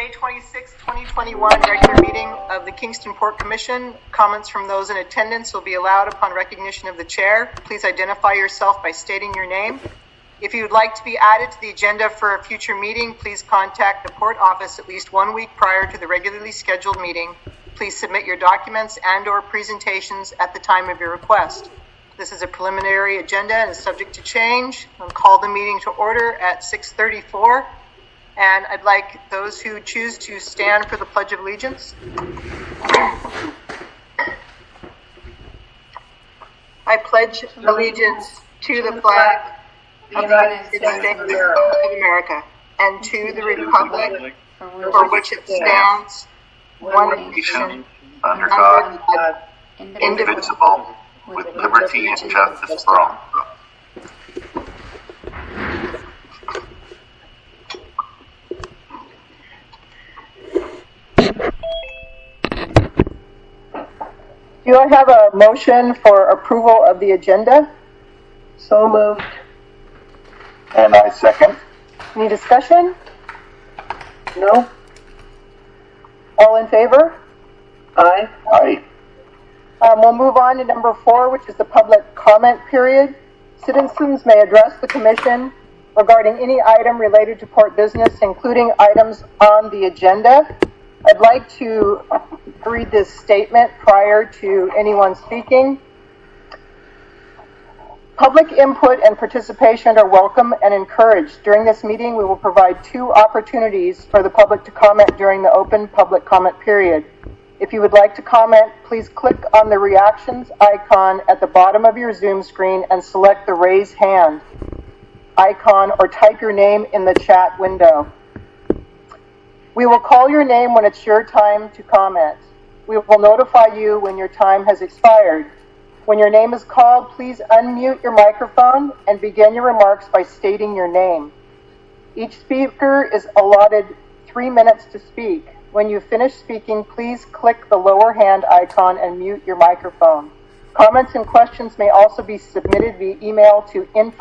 May 26, 2021 regular meeting of the Kingston Port Commission. Comments from those in attendance will be allowed upon recognition of the chair. Please identify yourself by stating your name. If you would like to be added to the agenda for a future meeting, please contact the Port Office at least 1 week prior to the regularly scheduled meeting. Please submit your documents and/or presentations at the time of your request. This is a preliminary agenda and is subject to change. I'll call the meeting to order at 6:34. And I'd like those who choose to stand for the Pledge of Allegiance. I pledge allegiance to the flag of the United States of America and to the republic for which it stands, one nation, under God, indivisible, with liberty and justice for all. Do I have a motion for approval of the agenda? So moved. And I second. Any discussion? No? All in favor? Aye. Aye. We'll move on to number 4, which is the public comment period. Citizens may address the commission regarding any item related to port business, including items on the agenda. I'd like to read this statement prior to anyone speaking. Public input and participation are welcome and encouraged. During this meeting, we will provide 2 opportunities for the public to comment during the open public comment period. If you would like to comment, please click on the reactions icon at the bottom of your Zoom screen and select the raise hand icon or type your name in the chat window. We will call your name when it's your time to comment. We will notify you when your time has expired. When your name is called, please unmute your microphone and begin your remarks by stating your name. Each speaker is allotted 3 minutes to speak. When you finish speaking, please click the lower hand icon and mute your microphone. Comments and questions may also be submitted via email to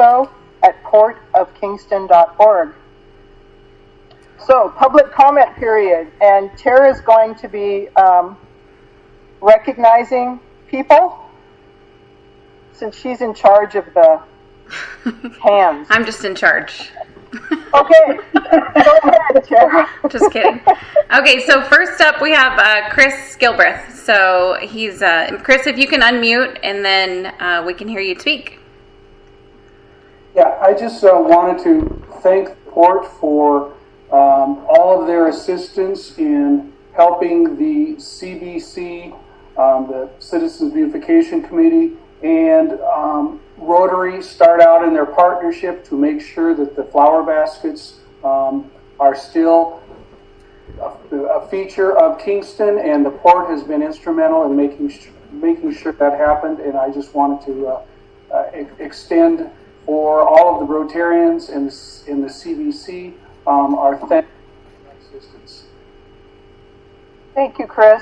info@portofkingston.org. So, public comment period, and Tara is going to be recognizing people since she's in charge of the hands. I'm just in charge. Okay, go ahead, Tara. Just kidding. Okay, so first up we have Chris Gilbreth. So he's Chris, if you can unmute, and then we can hear you speak. Yeah, I just wanted to thank the Port for all of their assistance in helping the CBC, the Citizens Beautification Committee, and Rotary start out in their partnership to make sure that the flower baskets are still a feature of Kingston, and the Port has been instrumental in making sure that happened. And I just wanted to extend for all of the Rotarians in the CBC our thanks for their assistance. Thank you, Chris.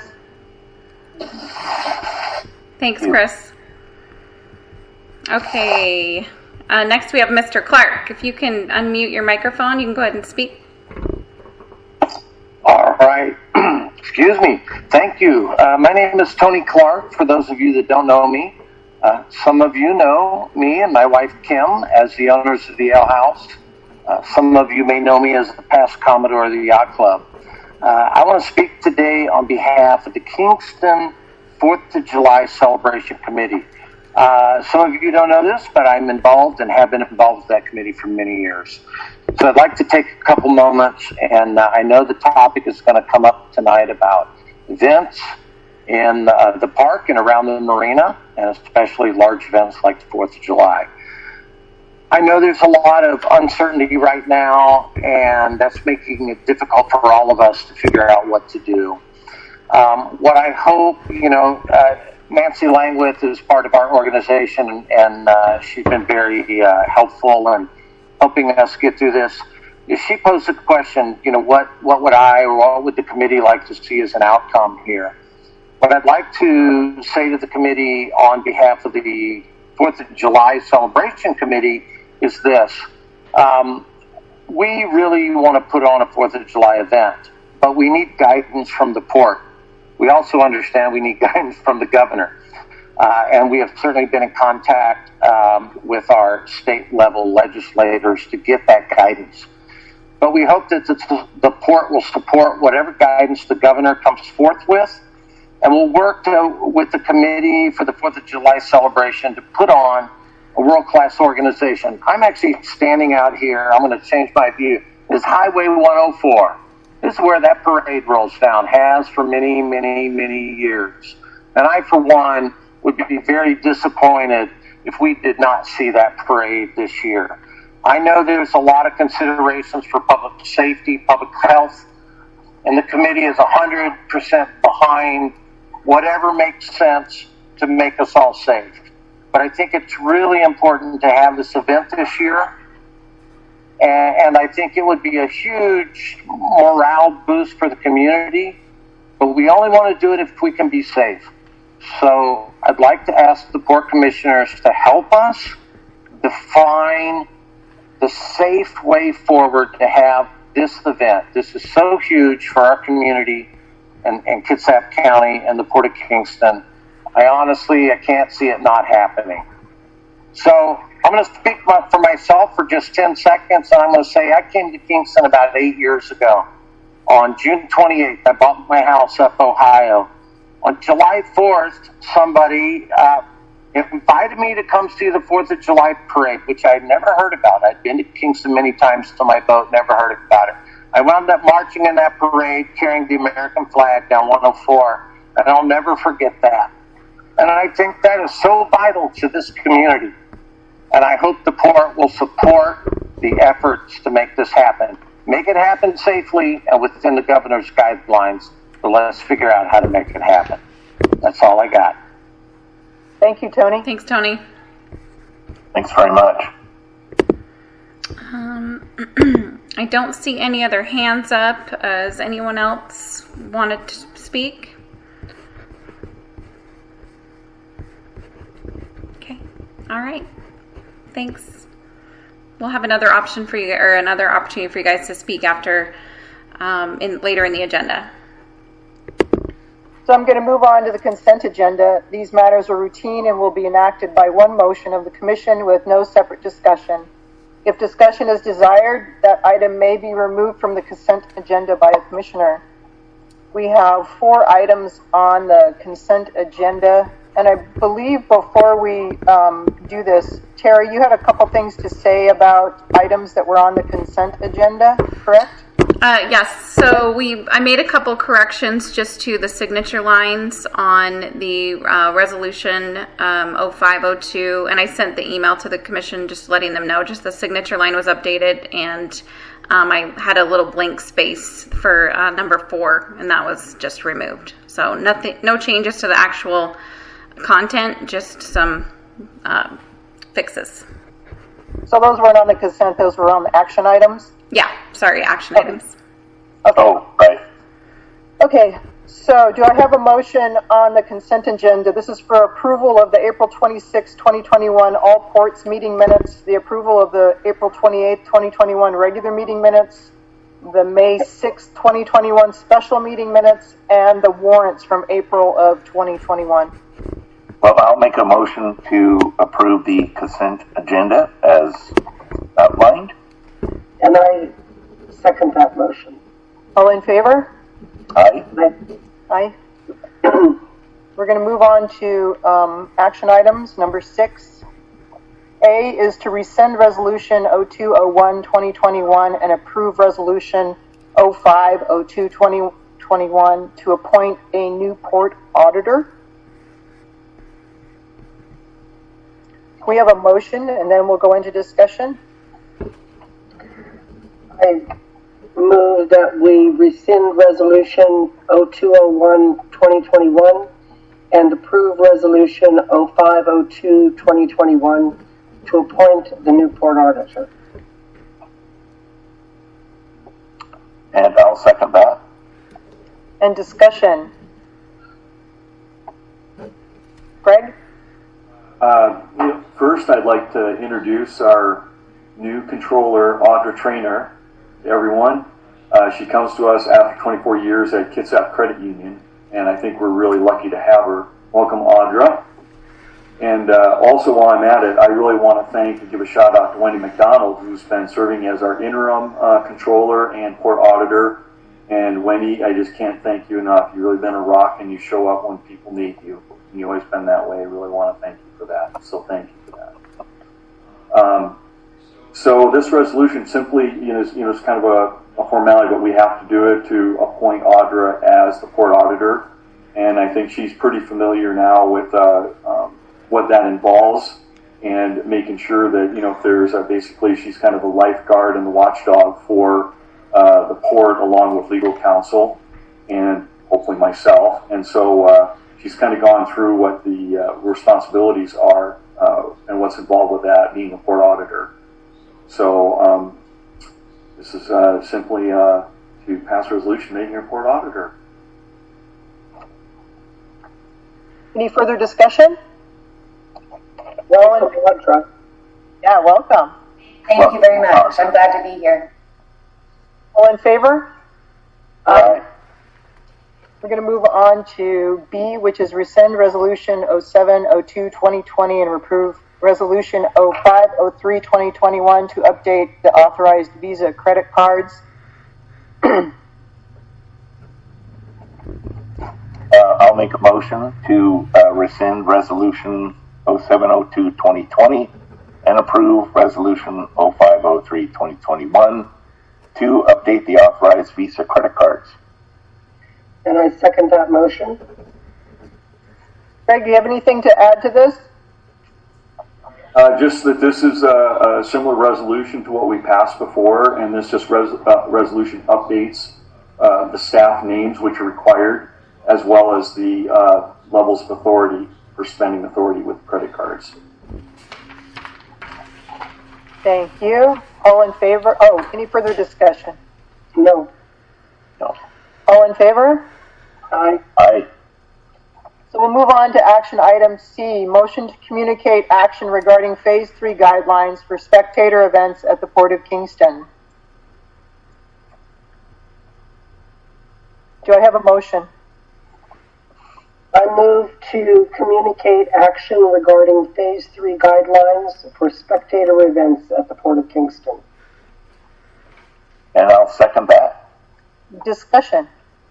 Thanks, Chris. Okay, next we have Mr. Clark. If you can unmute your microphone, you can go ahead and speak. All right. Excuse me. Thank you. My name is Tony Clark, for those of you that don't know me. Some of you know me and my wife Kim as the owners of the Ale House. Some of you may know me as the past Commodore of the Yacht Club. I want to speak today on behalf of the Kingston 4th of July Celebration Committee. Some of you don't know this, but I'm involved and have been involved with that committee for many years. So I'd like to take a couple moments, and I know the topic is going to come up tonight about events in the park and around the marina, and especially large events like the 4th of July. I know there's a lot of uncertainty right now, and that's making it difficult for all of us to figure out what to do. What I hope, Nancy Langwith is part of our organization, and she's been very helpful in helping us get through this. If she posed the question, what would I or what would the committee like to see as an outcome here? What I'd like to say to the committee on behalf of the 4th of July Celebration Committee is this. We really want to put on a 4th of July event, but we need guidance from the port. We also understand we need guidance from the governor. And we have certainly been in contact with our state level legislators to get that guidance. But we hope that the port will support whatever guidance the governor comes forth with, and we'll work with the committee for the 4th of July celebration to put on a world-class organization. I'm actually standing out here. I'm going to change my view. This Highway 104. This is where that parade rolls down, has for many, many, many years. And I, for one, would be very disappointed if we did not see that parade this year. I know there's a lot of considerations for public safety, public health, and the committee is 100% behind whatever makes sense to make us all safe. But I think it's really important to have this event this year, and I think it would be a huge morale boost for the community, but we only want to do it if we can be safe. So I'd like to ask the port commissioners to help us define the safe way forward to have this event. This is so huge for our community and Kitsap County and the Port of Kingston. I can't see it not happening. So I'm going to speak for myself for just 10 seconds, and I'm going to say I came to Kingston about 8 years ago. On June 28th, I bought my house up Ohio. On July 4th, somebody invited me to come see the 4th of July parade, which I'd never heard about. I'd been to Kingston many times to my boat, never heard about it. I wound up marching in that parade, carrying the American flag down 104, and I'll never forget that. And I think that is so vital to this community. And I hope the port will support the efforts to make this happen. Make it happen safely and within the governor's guidelines, but let's figure out how to make it happen. That's all I got. Thank you, Tony. Thanks, Tony. Thanks very much. I don't see any other hands up. Does anyone else wanted to speak? Okay. All right. Thanks. We'll have another option for you, or another opportunity for you guys to speak after, later in the agenda. So I'm going to move on to the consent agenda. These matters are routine and will be enacted by one motion of the commission with no separate discussion. If discussion is desired, that item may be removed from the consent agenda by a commissioner. We have 4 items on the consent agenda, and I believe before we do this, Terry, you had a couple things to say about items that were on the consent agenda, correct? Yes, so I made a couple corrections just to the signature lines on the resolution 0502, and I sent the email to the commission just letting them know just the signature line was updated, and I had a little blank space for number 4, and that was just removed. So no changes to the actual content, just some fixes. So those weren't on the consent, those were on the action items? Yeah, sorry, action items. Okay. Oh, right. Okay, so do I have a motion on the consent agenda? This is for approval of the April 26, 2021 all ports meeting minutes, the approval of the April 28, 2021 regular meeting minutes, the May 6, 2021 special meeting minutes, and the warrants from April of 2021. Well, I'll make a motion to approve the consent agenda as outlined. And I second that motion. All in favor? Aye. Aye. We're going to move on to action items. Number 6. A is to rescind Resolution 0201-2021 and approve Resolution 0502-2021 to appoint a new port auditor. We have a motion, and then we'll go into discussion. I move that we rescind Resolution 0201-2021 and approve Resolution 0502-2021 to appoint the new port auditor. And I'll second that. And discussion. Greg? First, I'd like to introduce our new controller, Audra Traynor, to everyone. She comes to us after 24 years at Kitsap Credit Union, and I think we're really lucky to have her. Welcome, Audra. And also, while I'm at it, I really want to thank and give a shout out to Wendy McDonald, who's been serving as our interim controller and port auditor. And Wendy, I just can't thank you enough. You've really been a rock, and you show up when people need you. And you've always been that way. I really want to thank you for that. So thank you for that. So this resolution simply, is kind of a formality, but we have to do it to appoint Audra as the port auditor. And I think she's pretty familiar now with what that involves, and making sure that, if there's basically she's kind of the lifeguard and the watchdog for the port, along with legal counsel and hopefully myself. And so she's kind of gone through what the responsibilities are and what's involved with that, being a port auditor. So this is simply to pass a resolution making her port auditor. Any further discussion? Welcome, Audra. Yeah, welcome. Thank you very much. I'm glad to be here. All in favor? Aye. We're going to move on to B, which is rescind resolution 0702-2020 and approve resolution 0503-2021 to update the authorized Visa credit cards. I'll make a motion to rescind resolution 0702-2020 and approve resolution 0503-2021 to update the authorized Visa credit cards. And I second that motion. Greg, do you have anything to add to this? Just that this is a similar resolution to what we passed before, and this just resolution updates the staff names which are required, as well as the levels of authority for spending authority with credit cards. Thank you. All in favor? Oh, any further discussion? No. No. All in favor? Aye. Aye. So we'll move on to action item C, motion to communicate action regarding Phase 3 guidelines for spectator events at the Port of Kingston. Do I have a motion? I move to communicate action regarding Phase 3 guidelines for spectator events at the Port of Kingston. And I'll second that. Discussion.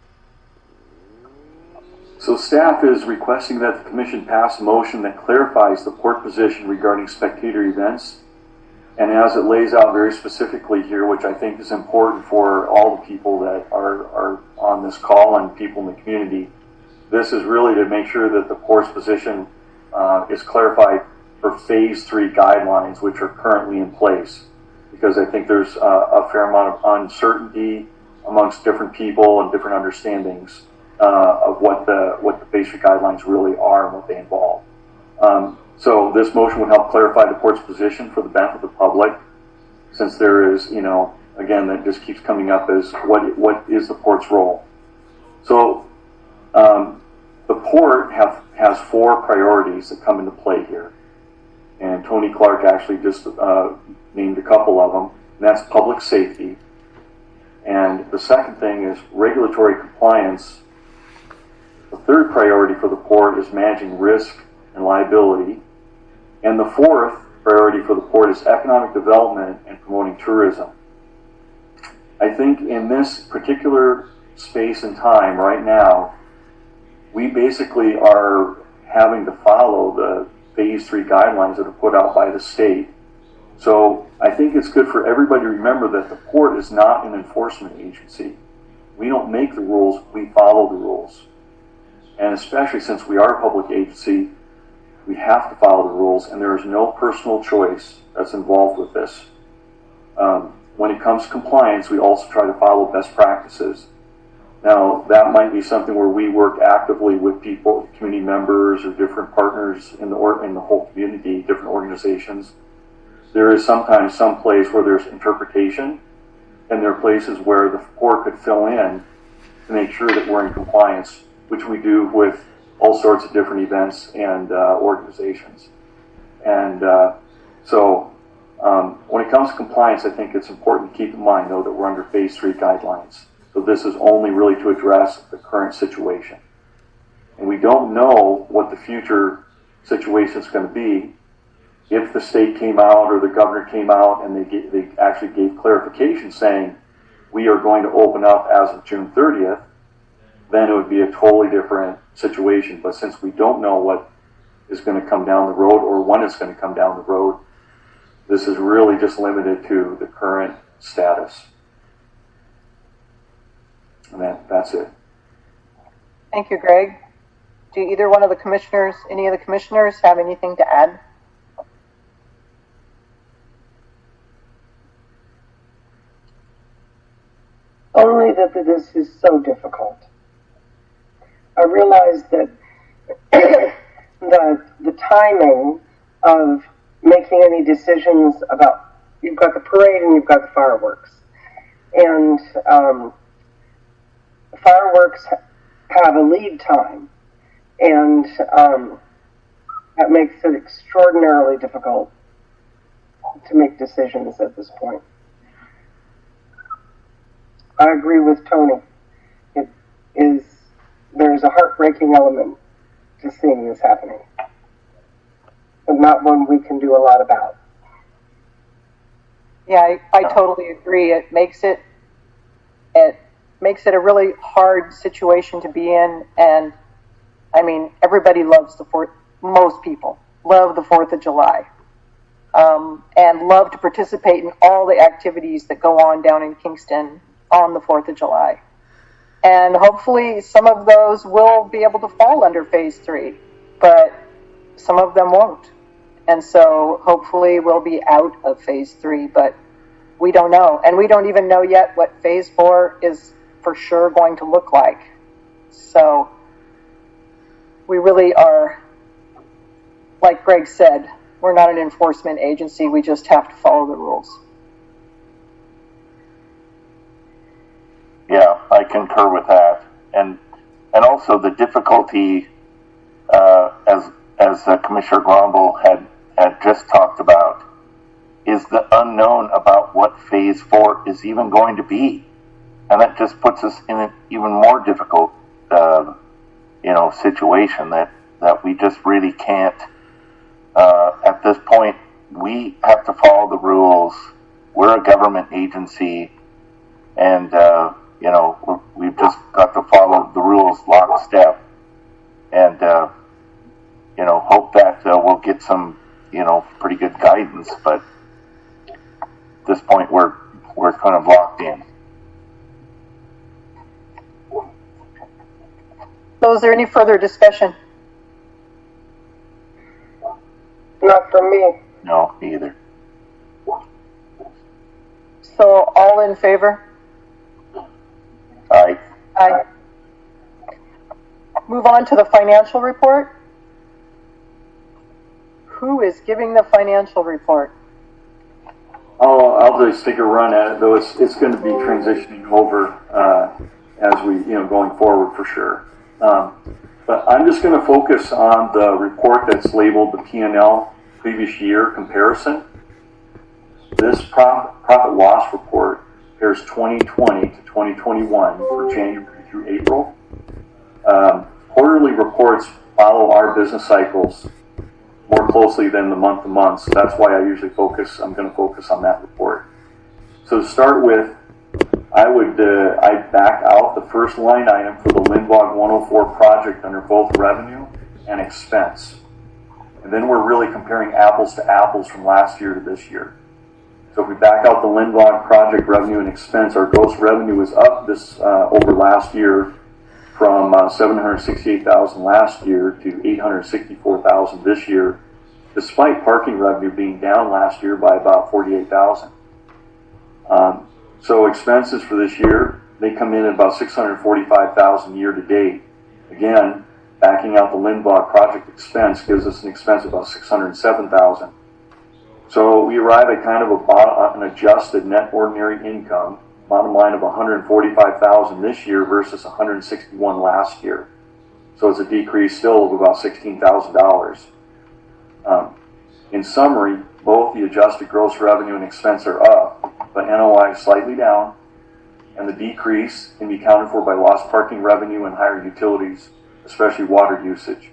So staff is requesting that the Commission pass a motion that clarifies the port position regarding spectator events, and as it lays out very specifically here, which I think is important for all the people that are on this call and people in the community. This is really to make sure that the port's position is clarified for Phase 3 guidelines, which are currently in place, because I think there's a fair amount of uncertainty amongst different people and different understandings of what the Phase 3 guidelines really are and what they involve. So this motion would help clarify the port's position for the benefit of the public, since there is, again, that just keeps coming up as what is the port's role. So the port has 4 priorities that come into play here. And Tony Clark actually just named a couple of them, and that's public safety. And the second thing is regulatory compliance. The third priority for the port is managing risk and liability. And the fourth priority for the port is economic development and promoting tourism. I think in this particular space and time right now, we basically are having to follow the Phase 3 guidelines that are put out by the state. So I think it's good for everybody to remember that the port is not an enforcement agency. We don't make the rules, we follow the rules. And especially since we are a public agency, we have to follow the rules, and there is no personal choice that's involved with this. When it comes to compliance, we also try to follow best practices. Now, that might be something where we work actively with people, community members, or different partners in the whole community, different organizations. There is sometimes some place where there's interpretation, and there are places where the port could fill in to make sure that we're in compliance, which we do with all sorts of different events and organizations. And When it comes to compliance, I think it's important to keep in mind, though, that we're under Phase 3 guidelines. So this is only really to address the current situation. And we don't know what the future situation is going to be. If the state came out or the governor came out and they actually gave clarification saying we are going to open up as of June 30th, then it would be a totally different situation. But since we don't know what is going to come down the road or when it's going to come down the road, this is really just limited to the current status. And that's it. Thank you, Greg. Do either one of the commissioners, any of the commissioners, have anything to add? Only that this is so difficult. I realize that the timing of making any decisions about, you've got the parade and you've got the fireworks. And fireworks have a lead time, and that makes it extraordinarily difficult to make decisions at this point. I agree with Tony. There's a heartbreaking element to seeing this happening, but not one we can do a lot about. Yeah, I totally agree. It makes it a really hard situation to be in, and I mean, everybody loves the 4th. Most people love the 4th of July, and love to participate in all the activities that go on down in Kingston on the 4th of July. And hopefully some of those will be able to fall under Phase 3, but some of them won't. And so hopefully we'll be out of Phase 3, but we don't know. And we don't even know yet what Phase 4 is for sure going to look like. So we really are, like Greg said, we're not an enforcement agency. We just have to follow the rules. Yeah, I concur with that, and also the difficulty, as Commissioner Gromble had just talked about, is the unknown about what Phase 4 is even going to be, and that just puts us in an even more difficult, situation that we just really can't. At this point, we have to follow the rules. We're a government agency, and we've just got to follow the rules lockstep, and hope that we'll get some pretty good guidance. But at this point, we're kind of locked in. So, is there any further discussion? Not from me. No, either. So, all in favor? Aye. Aye. Move on to the financial report. Who is giving the financial report? I'll just take a run at it, though it's going to be transitioning over as we going forward for sure. But I'm just going to focus on the report that's labeled the P&L previous year comparison. This profit loss report compares 2020 to 2021 for January through April. Quarterly reports follow our business cycles more closely than the month-to-month, so that's why I'm going to focus on that report. So to start with, I'd back out the first line item for the Lindblad 104 project under both revenue and expense. And then we're really comparing apples to apples from last year to this year. So if we back out the Lindblad project revenue and expense, our gross revenue is up this over last year from $768,000 last year to $864,000 this year, despite parking revenue being down last year by about $48,000. So expenses for this year, they come in at about $645,000 year to date. Again, backing out the Lindblad project expense gives us an expense of about $607,000. So we arrive at kind of an adjusted net ordinary income, bottom line of $145,000 this year versus $161,000 last year. So it's a decrease still of about $16,000. In summary, both the adjusted gross revenue and expense are up, but NOI is slightly down, and the decrease can be accounted for by lost parking revenue and higher utilities, especially water usage.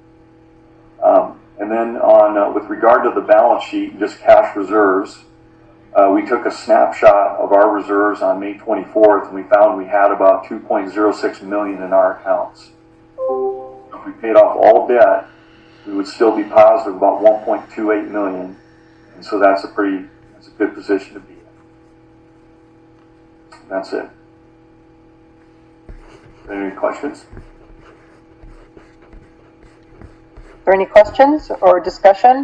And then with regard to the balance sheet, just cash reserves, we took a snapshot of our reserves on May 24th, and we found we had about $2.06 million in our accounts. If we paid off all debt, we would still be positive about $1.28 million, and so that's a good position to be in. That's it. Any questions? Are there any questions or discussion?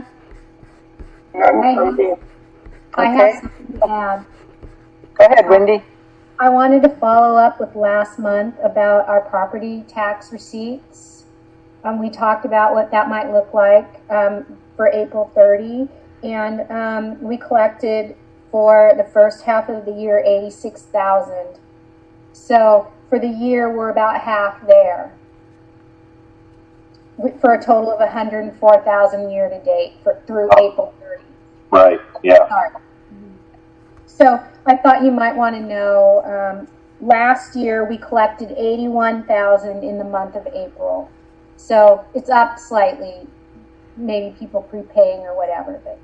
I have something to add. Go ahead, Wendy. I wanted to follow up with last month about our property tax receipts. We talked about what that might look like for April 30, and we collected for the first half of the year $86,000. So for the year, we're about half there, for a total of $104,000 year to date through April 30. Right. Yeah. Sorry. So I thought you might want to know. Last year we collected $81,000 in the month of April, so it's up slightly. Maybe people prepaying or whatever. But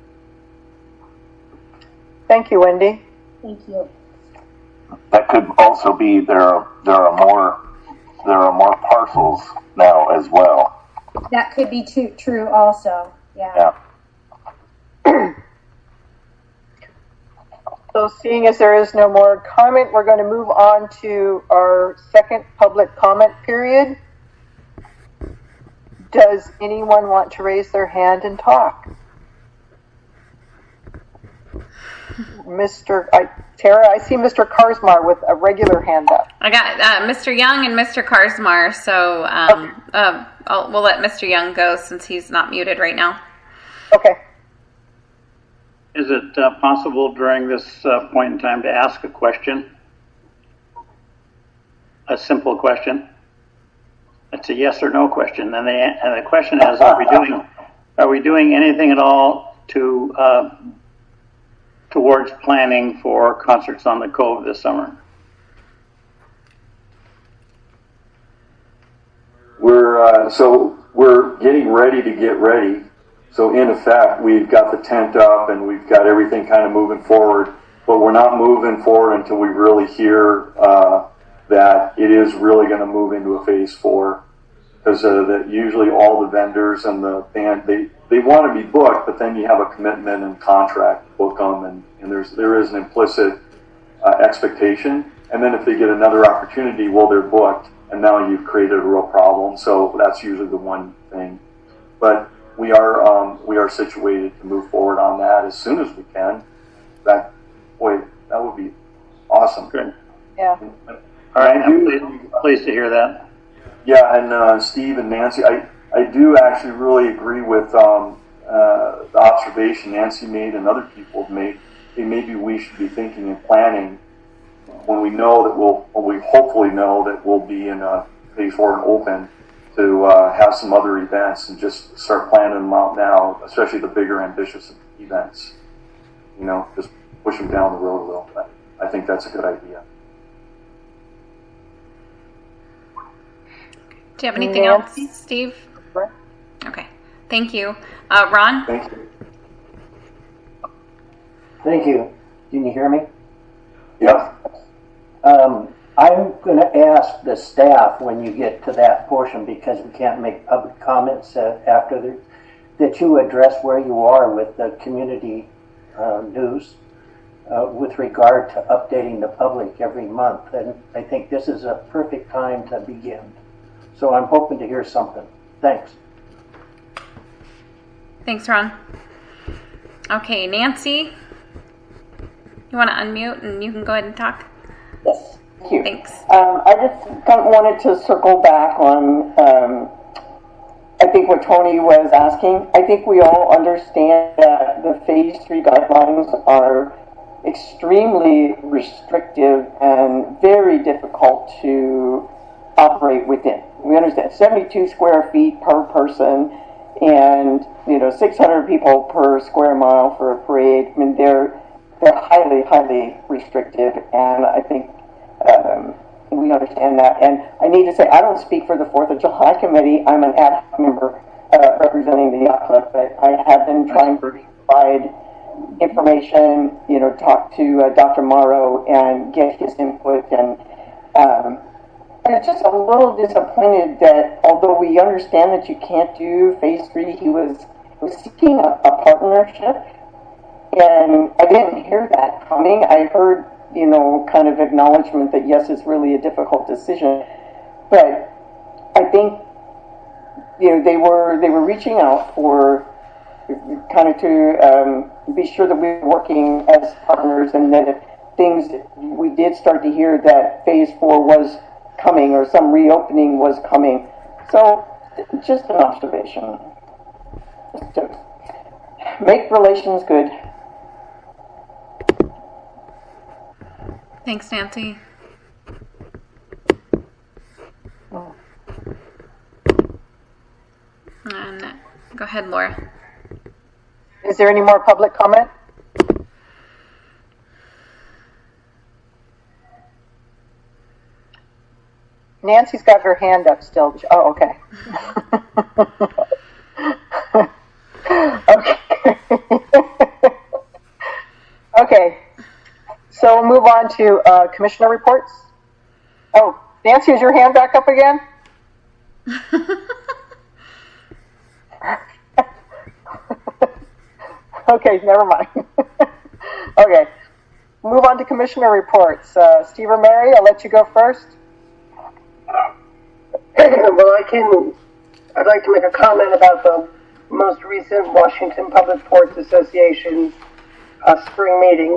thank you, Wendy. Thank you. That could also be there are more parcels now as well. That could be true also. Yeah. So seeing as there is no more comment, we're going to move on to our second public comment period. Does anyone want to raise their hand and talk? Tara, I see Mr. Karsmar with a regular hand up. I got Mr. Young and Mr. Karsmar, so we'll let Mr. Young go since he's not muted right now. Okay. Is it possible during this point in time to ask a question? A simple question? It's a yes or no question. And the question is, are we doing anything at all towards planning for concerts on the Cove this summer? We're getting ready to get ready. So in effect, we've got the tent up and we've got everything kind of moving forward, but we're not moving forward until we really hear that it is really going to move into a phase 4. Because usually all the vendors and the band, they want to be booked, but then you have a commitment and contract to book them, and there is an implicit expectation. And then if they get another opportunity, well, they're booked, and now you've created a real problem. So that's usually the one thing. But we are situated to move forward on that as soon as we can. That would be awesome. Good. Yeah. All right. I'm pleased to hear that. Yeah, and Steve and Nancy, I do actually really agree with the observation Nancy made and other people have made. Maybe we should be thinking and planning when we hopefully know that we'll be in a phase 4 and open, to have some other events and just start planning them out now, especially the bigger, ambitious events. Just push them down the road a little bit. I think that's a good idea. Do you have anything else, Steve? Okay. Thank you. Ron? Thank you. Thank you. Can you hear me? Yes. I'm going to ask the staff when you get to that portion, because we can't make public comments after that you address where you are with the community news with regard to updating the public every month. And I think this is a perfect time to begin. So I'm hoping to hear something. Thanks. Thanks, Ron. Okay, Nancy, you want to unmute and you can go ahead and talk? Yes, thank you. Thanks. I just wanted to circle back on, I think what Tony was asking. I think we all understand that the Phase 3 guidelines are extremely restrictive and very difficult to operate within. We understand 72 square feet per person and 600 people per square mile for a parade. I mean, they're highly restrictive, and I think we understand that. And I need to say, I don't speak for the 4th of July committee. I'm an ad hoc member representing the yacht club, but I have been trying to provide information, talk to Dr. Morrow and get his input. And I'm just a little disappointed that although we understand that you can't do phase 3, he was seeking a partnership. And I didn't hear that coming. I heard, kind of acknowledgement that yes, it's really a difficult decision. But I think, they were reaching out for kind of to be sure that we were working as partners, and that if things, we did start to hear that phase 4 was coming or some reopening was coming. So just an observation. Just to make relations good. Thanks, Nancy. And go ahead, Laura. Is there any more public comment? Nancy's got her hand up still. Oh, okay. Okay. Okay. So we'll move on to commissioner reports. Oh, Nancy, is your hand back up again? Okay, never mind. Okay. Move on to commissioner reports. Steve or Mary, I'll let you go first. Well, I'd like to make a comment about the most recent Washington Public Ports Association spring meeting.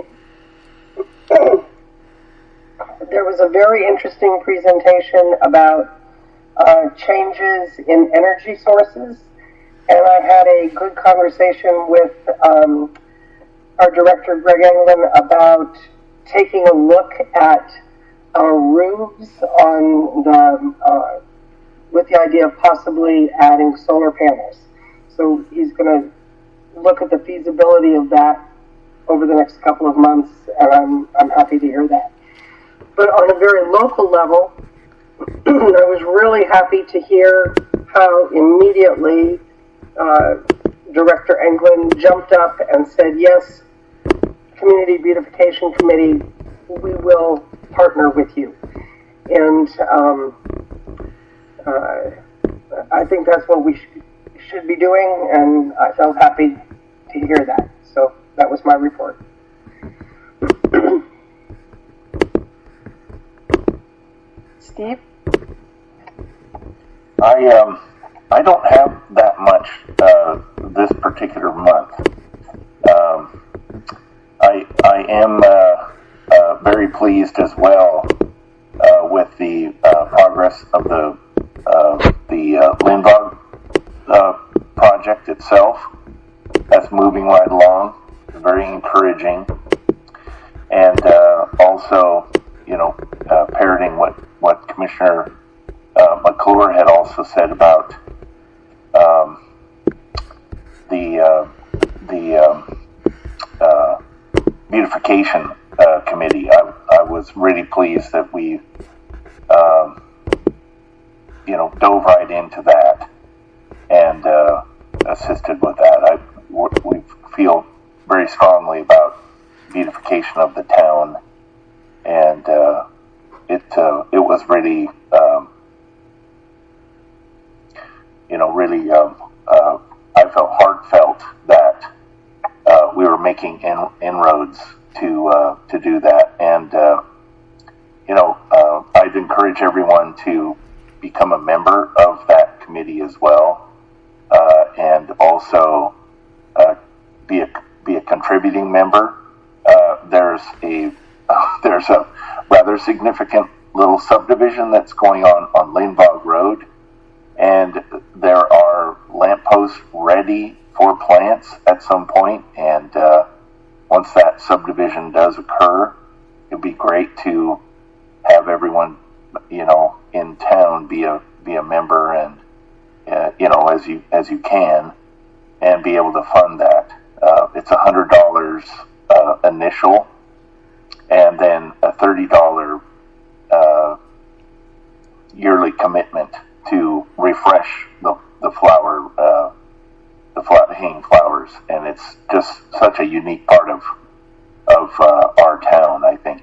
There was a very interesting presentation about changes in energy sources, and I had a good conversation with our director, Greg Englund, about taking a look at our roofs on the with the idea of possibly adding solar panels. So he's going to look at the feasibility of that over the next couple of months, and I'm happy to hear that. But on a very local level, I was really happy to hear how immediately Director Englund jumped up and said, yes, Community Beautification Committee, we will partner with you. And I think that's what we should be doing, and I felt happy to hear that. So that was my report. Steve? I don't have that much this particular month. I am very pleased as well with the progress of the Lindvog project itself. That's moving right along. Very encouraging. And also, parroting what Commissioner McClure had also said about the beautification committee. I was really pleased that we dove right into that and assisted with that. We feel very strongly about beautification of the town, and it was really I felt heartfelt that we were making inroads to do that, and I'd encourage everyone to become a member of that committee as well, and also be a contributing member. There's a rather significant little subdivision that's going on Lindvog Road, and there are lampposts ready for plants at some point, and once that subdivision does occur, it'd be great to have everyone in town be a member and as you can, and be able to fund that. It's $100 initial, and then a $30 yearly commitment to refresh the hanging flowers, and it's just such a unique part of our town. I think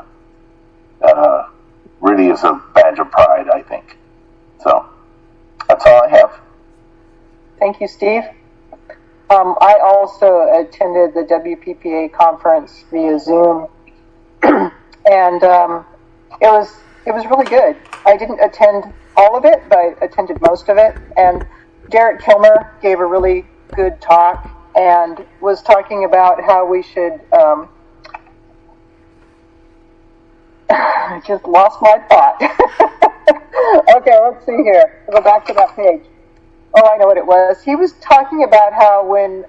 really is a badge of pride, I think. So that's all I have. Thank you, Steve. I also attended the WPPA conference via Zoom, and it was really good. I didn't attend all of it, but I attended most of it. And Derek Kilmer gave a really good talk and was talking about how we should. I just lost my thought. Okay, let's see here. I'll go back to that page. Oh, I know what it was. He was talking about how when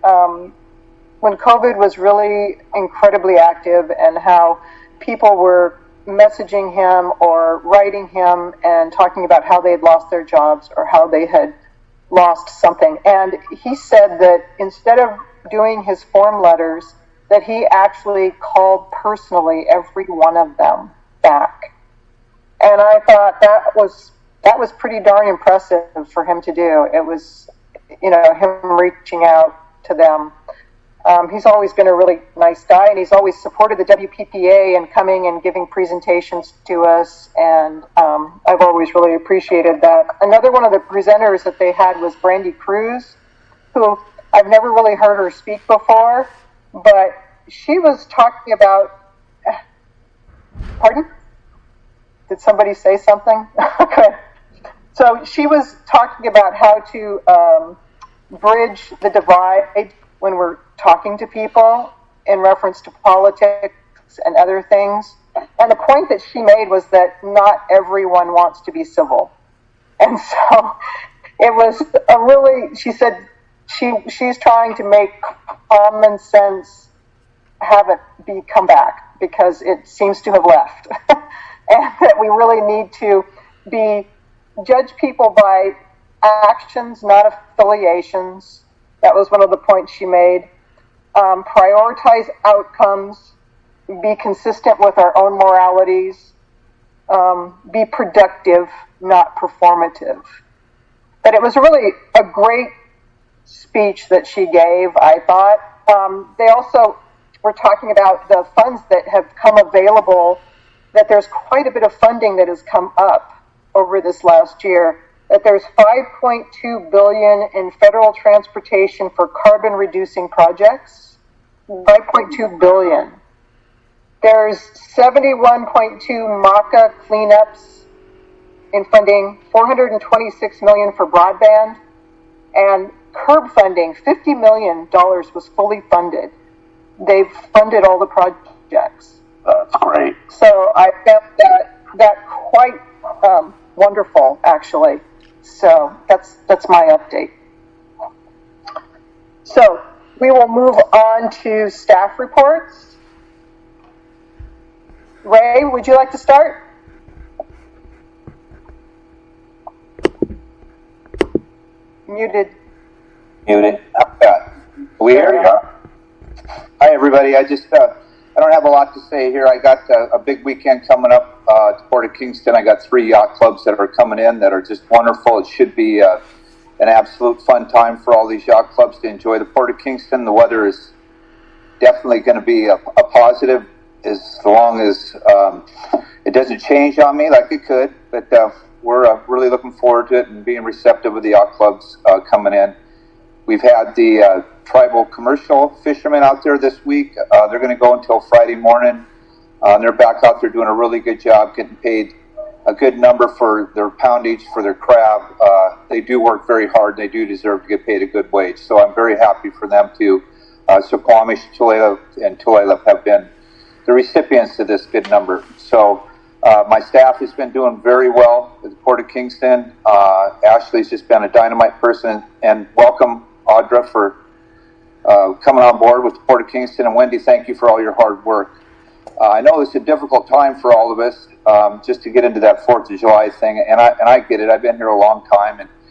COVID was really incredibly active, and how people were messaging him or writing him and talking about how they had lost their jobs or how they had lost something. And he said that instead of doing his form letters, that he actually called personally every one of them back. And I thought that was pretty darn impressive for him to do. It was, him reaching out to them. He's always been a really nice guy, and he's always supported the WPPA and coming and giving presentations to us, and I've always really appreciated that. Another one of the presenters that they had was Brandy Cruz, who I've never really heard her speak before, but she was talking about... Pardon? Did somebody say something? Okay. So she was talking about how to bridge the divide when we're talking to people in reference to politics and other things. And the point that she made was that not everyone wants to be civil. And so it was a really, she said she's trying to make common sense have it come back, because it seems to have left. And that we really need to judge people by actions, not affiliations. That was one of the points she made. Prioritize outcomes, be consistent with our own moralities, be productive, not performative. But it was really a great speech that she gave, I thought. They also were talking about the funds that have come available, that there's quite a bit of funding that has come up over this last year, that there's $5.2 billion in federal transportation for carbon reducing projects, $5.2 billion. There's 71.2 MACA cleanups in funding, $426 million for broadband, and curb funding, $50 million was fully funded. They've funded all the projects. That's great. So I found that quite wonderful, actually. So that's my update. So we will move on to staff reports. Ray, would you like to start? Muted. We hear you. Hi, everybody. I don't have a lot to say here. I got a big weekend coming up at the Port of Kingston. I got 3 yacht clubs that are coming in that are just wonderful. It should be an absolute fun time for all these yacht clubs to enjoy the Port of Kingston. The weather is definitely going to be a positive, as long as it doesn't change on me like it could. But we're really looking forward to it and being receptive with the yacht clubs coming in. We've had the tribal commercial fishermen out there this week. They're going to go until Friday morning. They're back out there doing a really good job, getting paid a good number for their poundage for their crab. They do work very hard. They do deserve to get paid a good wage. So I'm very happy for them too. Suquamish, Tulalip, and Tulalip have been the recipients of this good number. So my staff has been doing very well at the Port of Kingston. Ashley's just been a dynamite person, and welcome Audra for coming on board with the Port of Kingston. And Wendy, thank you for all your hard work. I know it's a difficult time for all of us just to get into that 4th of July thing, and I get it. I've been here a long time, and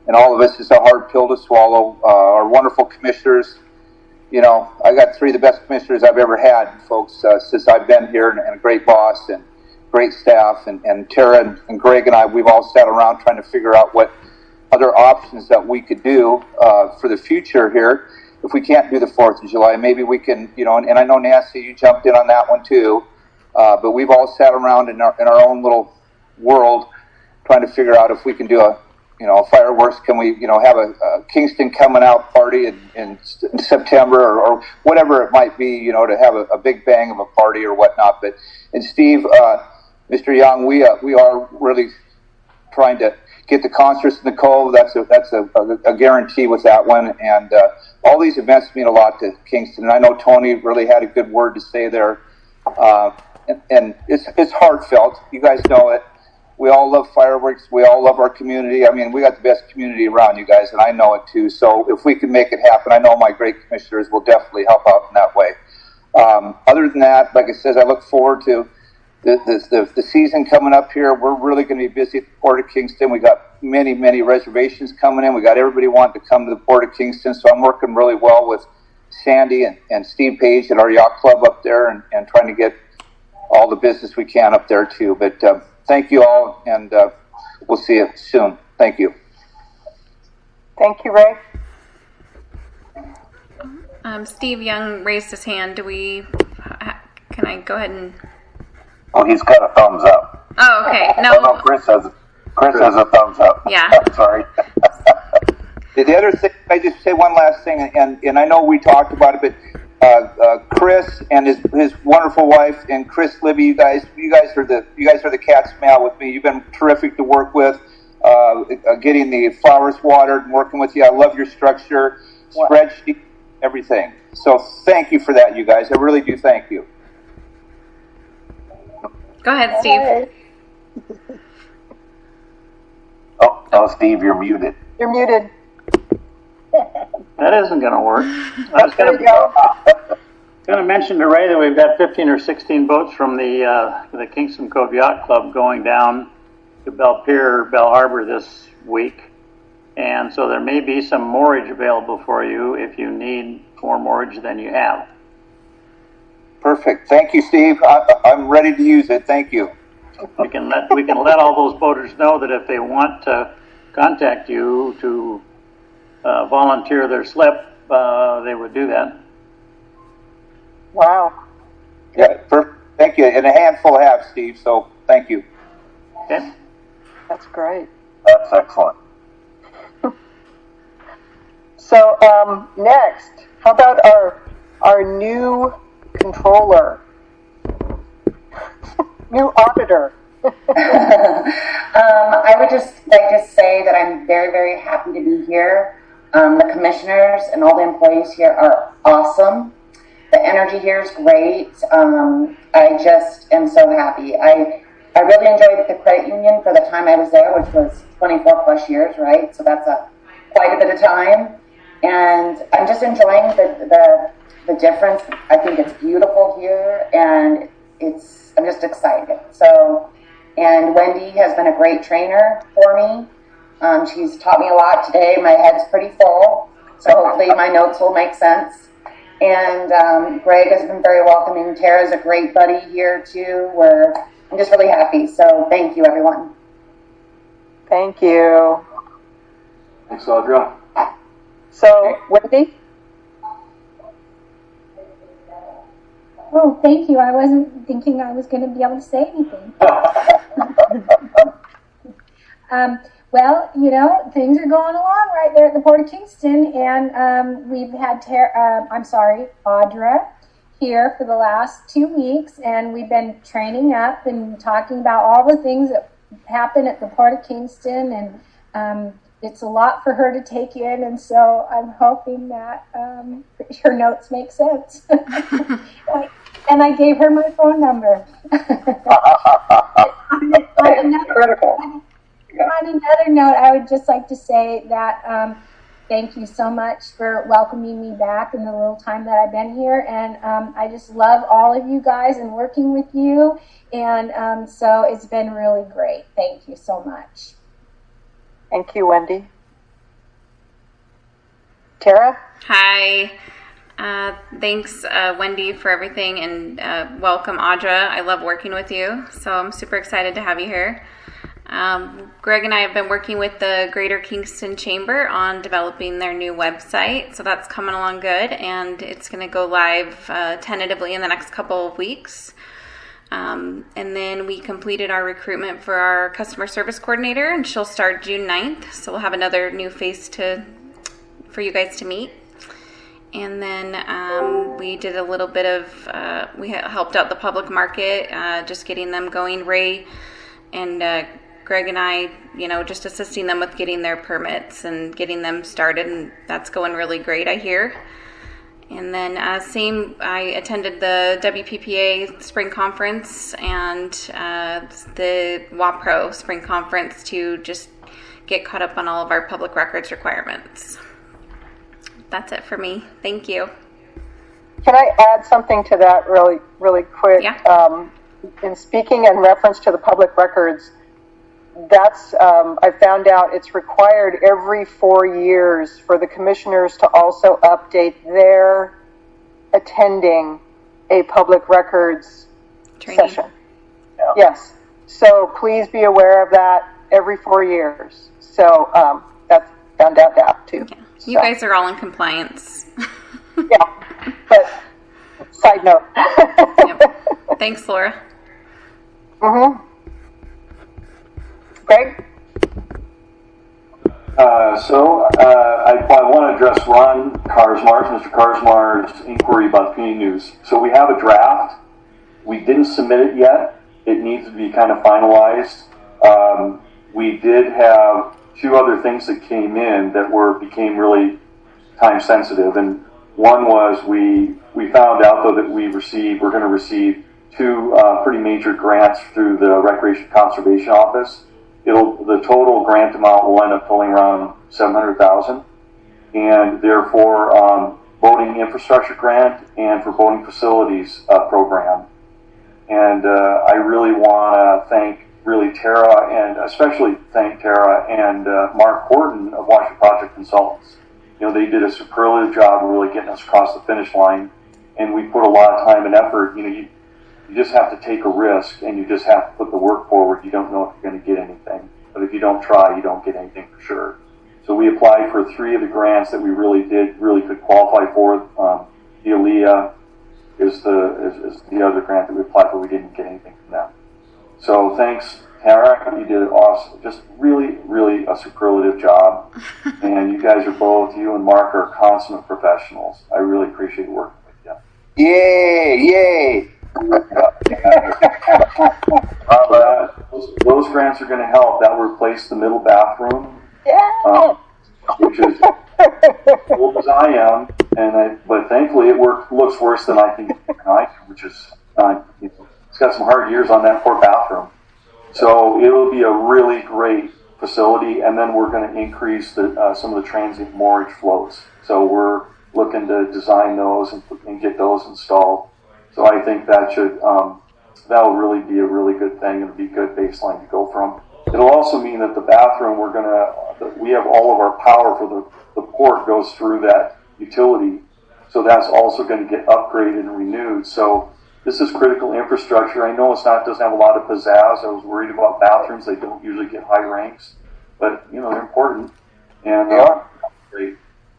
and all of us, it's a hard pill to swallow. Our wonderful commissioners, you know, I got 3 of the best commissioners I've ever had, folks, since I've been here, and a great boss and great staff, and Tara and Greg and I, we've all sat around trying to figure out what other options that we could do for the future here. If we can't do the 4th of July, maybe we can, you know, and I know Nancy, you jumped in on that one too, but we've all sat around in our own little world trying to figure out if we can do a fireworks. Can we, you know, have a Kingston coming out party in September or whatever it might be, you know, to have a big bang of a party or whatnot. But, and Steve, Mr. Young, we are really trying to get the concerts in the Cove. That's a guarantee with that one. And all these events mean a lot to Kingston. And I know Tony really had a good word to say there. And it's heartfelt. You guys know it. We all love fireworks. We all love our community. I mean, we got the best community around, you guys, and I know it too. So if we can make it happen, I know my great commissioners will definitely help out in that way. Other than that, like I said, I look forward to the season coming up here. We're really going to be busy at the Port of Kingston. We got many reservations coming in. We got everybody wanting to come to the Port of Kingston. So I'm working really well with Sandy and Steve Page at our yacht club up there and trying to get all the business we can up there too. But thank you all, and we'll see you soon. Thank you. Thank you, Ray. Steve Young raised his hand. Can I go ahead and... Oh, he's got a thumbs up. Oh, okay. No. Oh, no, Chris has a thumbs up. Yeah. I'm sorry. The other thing, I just say one last thing, and I know we talked about it, but Chris and his wonderful wife and Chris Libby, you guys are the cat's meow with me. You've been terrific to work with, getting the flowers watered and working with you. I love your structure, spreadsheet, everything. So thank you for that, you guys. I really do thank you. Go ahead, Steve. Oh, Steve, you're muted. You're muted. That isn't going to work. I was going to mention to Ray that we've got 15 or 16 boats from the Kingston Cove Yacht Club going down to Belle Harbor this week. And so there may be some moorage available for you if you need more moorage than you have. Perfect. Thank you, Steve. I'm ready to use it. Thank you. We can let all those boaters know that if they want to contact you to volunteer their slip, they would do that. Wow. Yeah, perfect. Thank you. And a handful have, Steve, so thank you. Okay. That's great. That's excellent. So next, how about our new controller, new auditor? I would just like to say that I'm very happy to be here. The commissioners and all the employees here are awesome. The energy here is great. I just am so happy. I really enjoyed the credit union for the time I was there, which was 24 plus years, right? So that's quite a bit of time. And I'm just enjoying the difference. I think it's beautiful here, and I'm just excited. So, and Wendy has been a great trainer for me. She's taught me a lot today. My head's pretty full, so hopefully my notes will make sense. And Greg has been very welcoming. Tara's a great buddy here too. I'm just really happy. So thank you, everyone. Thank you. Thanks, Audra. So, Wendy? Oh, thank you. I wasn't thinking I was going to be able to say anything. Well, you know, things are going along right there at the Port of Kingston, and we've had Audra here for the last 2 weeks, and we've been training up and talking about all the things that happen at the Port of Kingston, and it's a lot for her to take in, and so I'm hoping that her notes make sense. And I gave her my phone number. Critical. On another note, I would just like to say that thank you so much for welcoming me back in the little time that I've been here. And I just love all of you guys and working with you. And so it's been really great. Thank you so much. Thank you, Wendy. Tara? Hi. Thanks, Wendy, for everything, and welcome, Audra. I love working with you, so I'm super excited to have you here. Greg and I have been working with the Greater Kingston Chamber on developing their new website, so that's coming along good, and it's going to go live tentatively in the next couple of weeks. And then we completed our recruitment for our customer service coordinator, and she'll start June 9th, so we'll have another new face for you guys to meet. And then we did a little bit of, we helped out the public market, just getting them going. Ray and Greg and I, just assisting them with getting their permits and getting them started, and that's going really great, I hear. And then I attended the WPPA Spring Conference and the WAPRO Spring Conference to just get caught up on all of our public records requirements. That's it for me. Thank you. Can I add something to that really quick? Yeah. In speaking in reference to the public records, that's I found out it's required every 4 years for the commissioners to also update their attending a public records training session. Yeah. Yes. So please be aware of that every 4 years. So that's found out that too. Yeah. You guys are all in compliance. Yeah. But side note. Yep. Thanks, Laura. Mm-hmm. Greg? I want to address Ron Mr. Karsmar's inquiry about community news. So we have a draft. We didn't submit it yet. It needs to be kind of finalized. We did have 2 other things that came in that became really time sensitive. And one was we found out, though, that we're going to receive 2 pretty major grants through the Recreation Conservation Office. The total grant amount will end up totaling around $700,000, and therefore boating infrastructure grant and for boating facilities program. And I really want to thank Tara, and especially thank Tara and Mark Horton of Washington Project Consultants. They did a superlative job of really getting us across the finish line, and we put a lot of time and effort. You just have to take a risk, and you just have to put the work forward. You don't know if you're going to get anything. But if you don't try, you don't get anything for sure. So we applied for 3 of the grants that we really could qualify for. The ALEA is the other grant that we applied for. We didn't get anything from them. So thanks, Tara. You did awesome. Just really, really a superlative job. And you guys you and Mark are consummate professionals. I really appreciate working with you. Yay! Those grants are going to help. That will replace the middle bathroom, which is old as I am, but thankfully it looks worse than I think, which is it's got some hard years on that poor bathroom. So it'll be a really great facility, and then we're going to increase some of the transient moorage floats. So we're looking to design those and get those installed. So I think that'll really be a really good thing. It'll be a good baseline to go from. It'll also mean that the bathroom, we have all of our power for the port goes through that utility. So that's also going to get upgraded and renewed. So this is critical infrastructure. I know doesn't have a lot of pizzazz. I was worried about bathrooms. They don't usually get high ranks, but they're important. And great.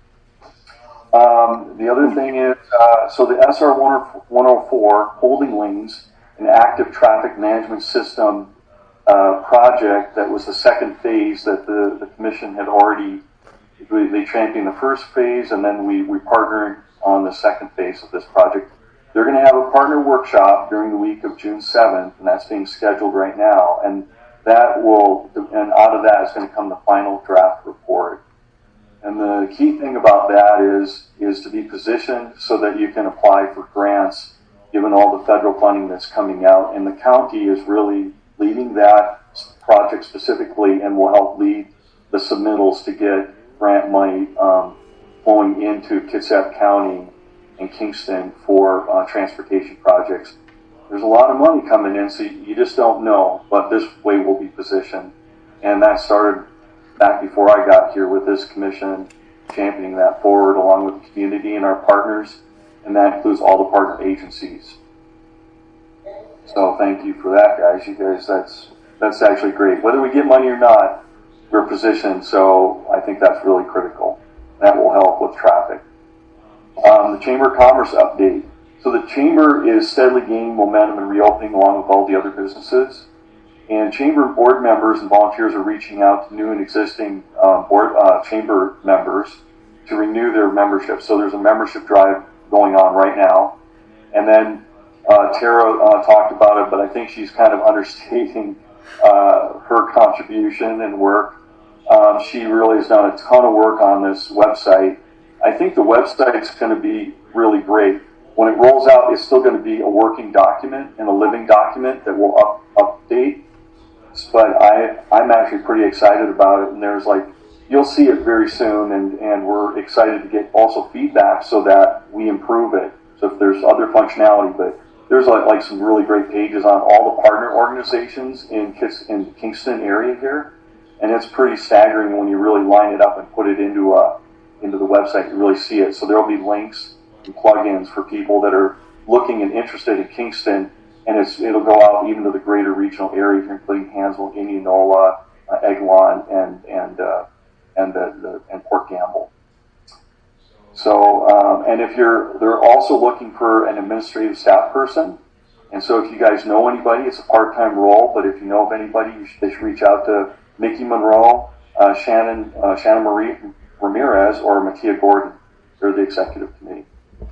The other thing is, so the SR 104 holding lanes, an active traffic management system project that was the second phase that the commission had already, they championed the first phase, and then we partnered on the second phase of this project. They're going to have a partner workshop during the week of June 7th, and that's being scheduled right now. And out of that is going to come the final draft report. And the key thing about that is to be positioned so that you can apply for grants, given all the federal funding that's coming out. And the county is really leading that project specifically, and will help lead the submittals to get grant money flowing into Kitsap County and Kingston for transportation projects. There's a lot of money coming in, so you just don't know, but this way we'll be positioned. And that started back before I got here with this commission, championing that forward along with the community and our partners, and that includes all the partner agencies. So thank you for that, guys. You guys, that's actually great. Whether we get money or not, we're positioned, so I think that's really critical. That will help with traffic. The Chamber of Commerce update. So the Chamber is steadily gaining momentum and reopening along with all the other businesses. And Chamber board members and volunteers are reaching out to new and existing Chamber members to renew their membership. So there's a membership drive going on right now. And then Tara talked about it, but I think she's kind of understating her contribution and work. She really has done a ton of work on this website. I think the website's going to be really great. When it rolls out, it's still going to be a working document and a living document that will update. But I'm actually pretty excited about it. And there's you'll see it very soon. And we're excited to get also feedback so that we improve it. So if there's other functionality, but there's some really great pages on all the partner organizations in the Kingston area here. And it's pretty staggering when you really line it up and put it into the website. You really see it. So there'll be links and plugins for people that are looking and interested in Kingston, and it'll go out even to the greater regional area, including Hansville, Indianola, Eglon, and Port Gamble. So, and they're also looking for an administrative staff person. And so if you guys know anybody, it's a part-time role, but if you know of anybody, they should reach out to Mickey Monroe, Shannon Marie Ramirez, or Mattia Gordon. They're the executive committee.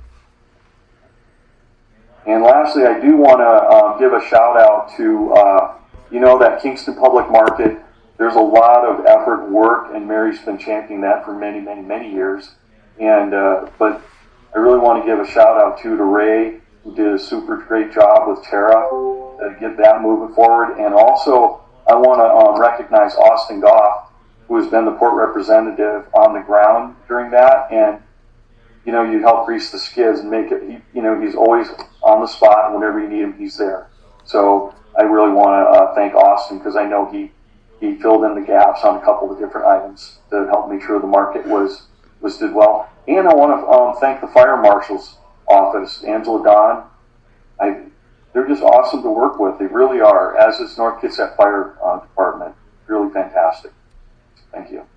And lastly, I do want to give a shout out to, that Kingston Public Market. There's a lot of effort, work, and Mary's been championing that for many, many, many years. And but I really want to give a shout out to Ray, who did a super great job with Tara to get that moving forward. And also, I want to recognize Austin Goff, who has been the port representative on the ground during that. And you help grease the skids and make it. He's always on the spot, and whenever you need him, he's there. So I really want to thank Austin, because I know he filled in the gaps on a couple of different items to help make sure the market was did well. And I want to thank the fire marshal's office, Angela Don. They're just awesome to work with. They really are. As is North Kitsap Fire Department, really fantastic. Thank you.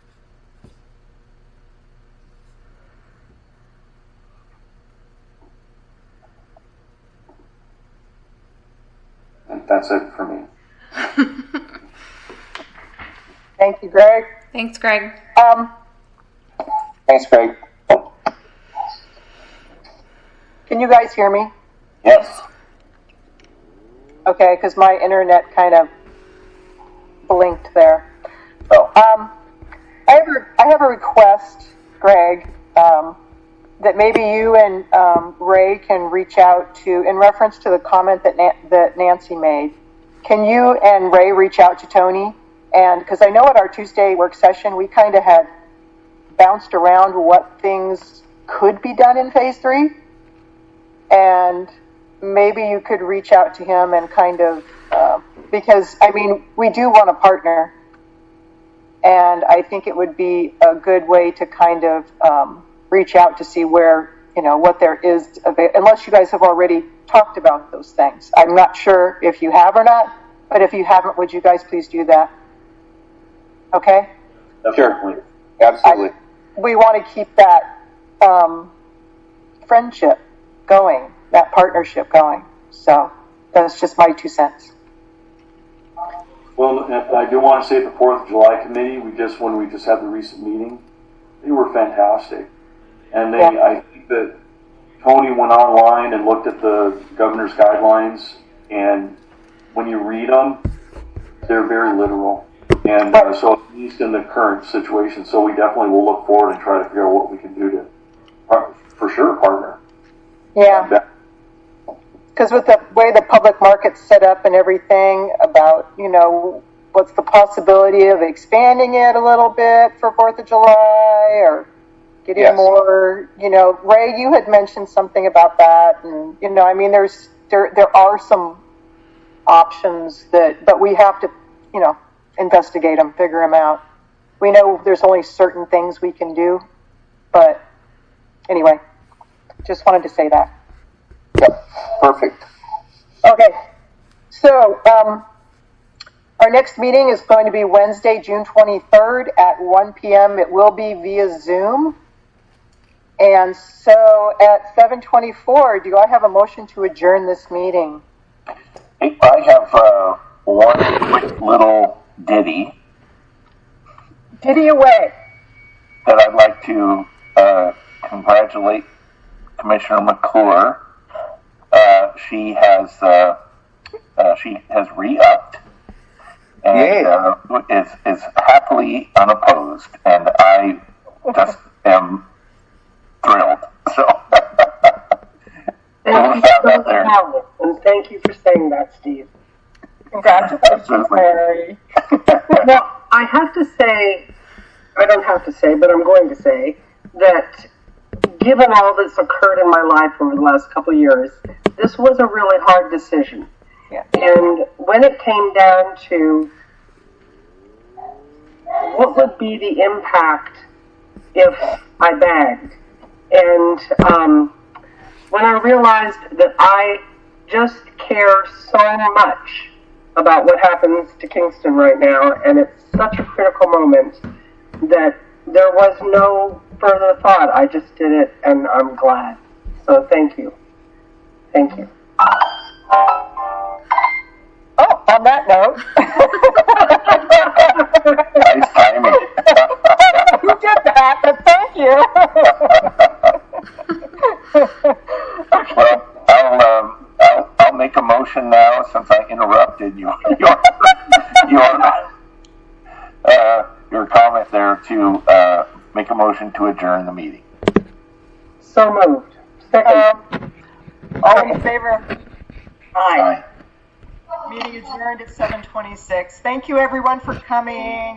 And that's it for me. Thank you, Greg. Thanks, Greg. Thanks, Greg. Can you guys hear me? Yes. Okay, because my internet kind of blinked there. Oh. I have a request, Greg, that maybe you and Ray can reach out to, in reference to the comment that Nancy made. Can you and Ray reach out to Tony? And because I know at our Tuesday work session, we kind of had bounced around what things could be done in phase 3. And maybe you could reach out to him and kind of, because, we do want to partner. And I think it would be a good way to kind of reach out to see where, what there is, unless you guys have already talked about those things. I'm not sure if you have or not, but if you haven't, would you guys please do that? Okay? Sure. Absolutely. We want to keep that friendship going, that partnership going. So that's just my 2 cents. Well, I do want to say at the 4th of July committee, when we just had the recent meeting, they were fantastic. And I think that Tony went online and looked at the governor's guidelines, and when you read them, they're very literal. And so at least in the current situation, so we definitely will look forward and try to figure out what we can do to, for sure, partner. Yeah. Because with the way the public market's set up and everything about, what's the possibility of expanding it a little bit for 4th of July or getting more, Ray, you had mentioned something about that. And, there are some options but we have to, investigate them, figure them out. we know there's only certain things we can do. But anyway, just wanted to say that. Yep, perfect. Okay, so our next meeting is going to be Wednesday, June 23rd at 1 p.m. It will be via Zoom. And so at 7:24, do I have a motion to adjourn this meeting? I have one quick little ditty. Ditty away. That I'd like to congratulate Commissioner McClure. She has re-upped and is happily unopposed, and I just am thrilled. So and thank you for saying that, Steve. Congratulations, Mary. Now, I have to say, I don't have to say, but I'm going to say that given all that's occurred in my life over the last couple of years, this was a really hard decision. Yeah. And when it came down to what would be the impact if I bagged, and when I realized that I just care so much about what happens to Kingston right now, and it's such a critical moment that there was no further thought. I just did it, and I'm glad. So thank you. Thank you. Oh, on that note. Nice timing. You did that, but thank you. Well, I'll make a motion now since I interrupted your comment there to make a motion to adjourn the meeting. So moved. Second. All in favor? Aye. Meeting adjourned at 7:26. Thank you, everyone, for coming.